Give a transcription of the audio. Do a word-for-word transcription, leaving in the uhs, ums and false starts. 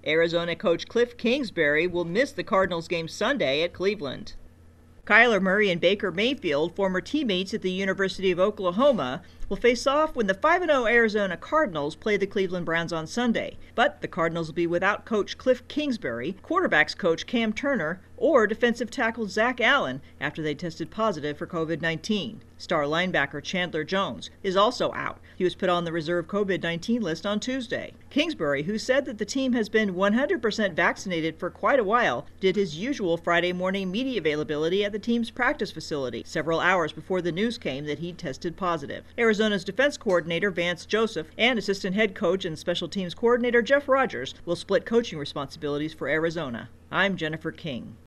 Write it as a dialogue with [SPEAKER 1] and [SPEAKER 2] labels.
[SPEAKER 1] Arizona coach Cliff Kingsbury will miss the Cardinals game Sunday at Cleveland. Kyler Murray and Baker Mayfield, former teammates at the University of Oklahoma, will face off when the five and oh Arizona Cardinals play the Cleveland Browns on Sunday. But the Cardinals will be without coach Cliff Kingsbury, quarterbacks coach Cam Turner, or defensive tackle Zach Allen after they tested positive for covid nineteen. Star linebacker Chandler Jones is also out. He was put on the reserve covid nineteen list on Tuesday. Kingsbury, who said that the team has been one hundred percent vaccinated for quite a while, did his usual Friday morning media availability at the team's practice facility several hours before the news came that he'd tested positive. Arizona's defense coordinator Vance Joseph and assistant head coach and special teams coordinator Jeff Rogers will split coaching responsibilities for Arizona. I'm Jennifer King.